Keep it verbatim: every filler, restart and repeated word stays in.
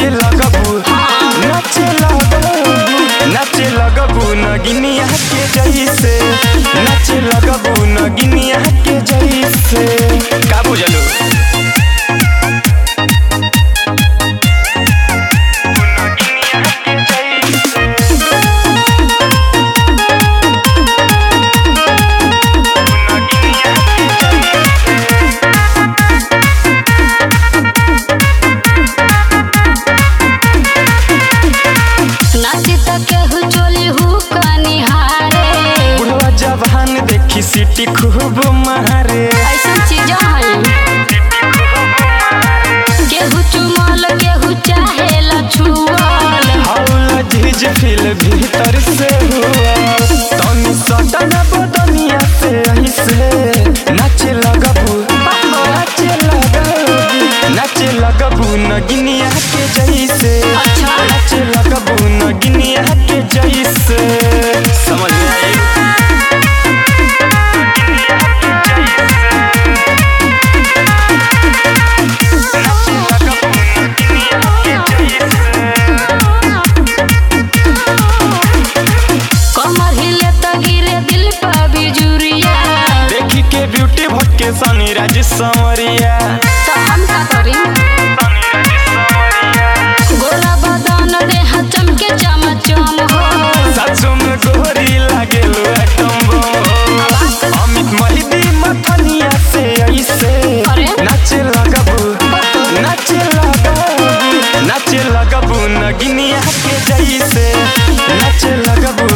नाचे लगबू नाचे लगबू नाचे लगबू नगिनिया के जैसे नाचे लगबू नगिनिया के जैसे का बुझलू देखी सिटी खूब मारे ऐसा चीज है केहू चुमल केहू चाहेला छुअल हौला झीज फील भीतर से हुआ तनी सटना बदनिया से ऐसे नाचे लगबू नाचे लगबू नाचे लगबू नगिनिया के जैसे अच्छा नाचे लगबू नगिनिया के जैसे समझ में आई ब्यूटी भटके सनी राज संवरिया तो हम का करी गोरा बदन देह चमके चमचम हो सचो में गोरी लागे लो एकदम अमित महिदी मथनिया से ऐसे नाचे लगबू नाचे लगबू नाचे लगबू नगिनिया के जैसे नाचे लगबू